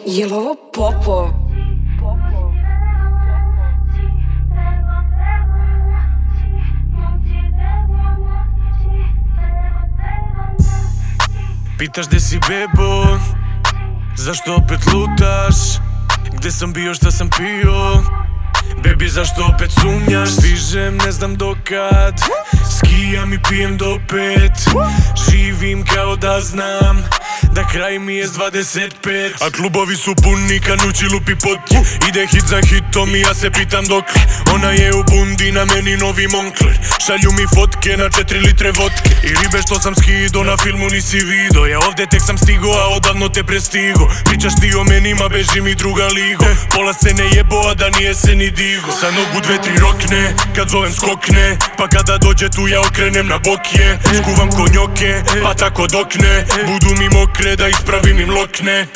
Jel' ovo Popov? Pitaš gde si bebo, zašto opet lutaš? Gde sam bio, šta sam pio? Baby, zašto opet sumnjaš? Stižem, ne znam dokad, skijam i pijem do 5. Živim kao da znam da kraj mi je s 25. A klubovi su puni, kanući lupi potke. Ide hit za hitom i ja se pitam dok. Ona je u bundi, na meni novi Moncler. Šalju mi fotke na 4 litre vodke. I ribe što sam skido, na filmu nisi vidio. Ja ovdje tek sam stigo, a odavno te prestigo. Pričaš ti o menima, beži mi druga ligo. Pola se ne jebo, a da nije se ni digo. Sa nogu 2-3 rokne, kad zovem skokne. Pa kada dođe tu ja okrenem na bokje. Skuvam konjoke, pa tako dokne. Budu mi mokre da ispravim im lokne.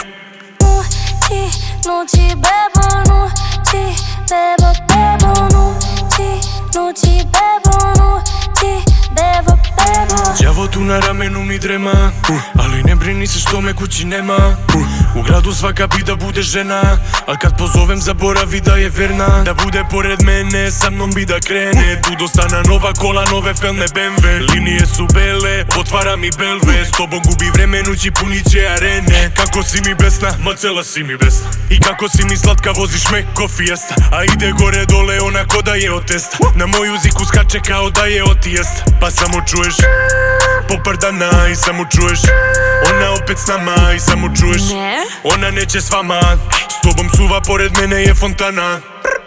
Nući bebo, nući bebo, bebo, nući bebo, nući bebo, bebo. Đavo tu na ramenu mi drema, ali ne brini se što me kući nema. U gradu svaka bi da bude žena, al kad pozovem zaboravi da je verna. Da bude pored mene, sa mnom bi da krene. Tu dostana nova kola, nove felne BMW. Linije su bele, otvara mi belve. S tobom gubi vreme, nući punit će arene. Kako si mi besna, ma cela si mi besna. I kako si mi slatka, voziš me ko Fiesta. A ide gore dole, ona ko da je od testa. Na moju ziku skače kao da je od tijesta. Pa samo čuješ popardana i samo čuješ. Ona opet s nama i samo čuješ. Ona neće s vama, s tobom suva, pored mene je fontana.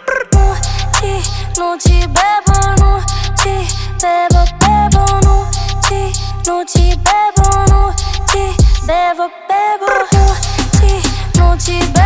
Nući bebo, nući bebo, bebo, nući bebo, nući bebo, bebo, nući bebo.